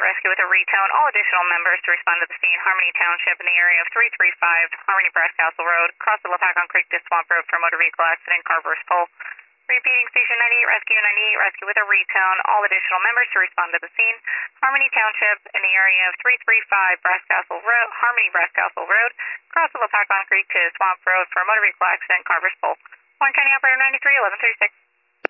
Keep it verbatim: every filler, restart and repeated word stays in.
rescue with a retone. All additional members to respond to the scene. Harmony Township in the area of three three five Harmony Brass Castle Road. Cross the Lapacon Creek to Swamp Road for motor vehicle accident. Carver's Pole. Repeating, Station ninety-eight Rescue, ninety-eight Rescue with a retone. All additional members to respond to the scene. Harmony Township in the area of three three five Brass Castle Road, Harmony Brass Castle Road. Cross the Lapacon Creek to Swamp Road for a motor vehicle accident. Carver's Pole. Warren County Operator ninety-three, eleven thirty-six.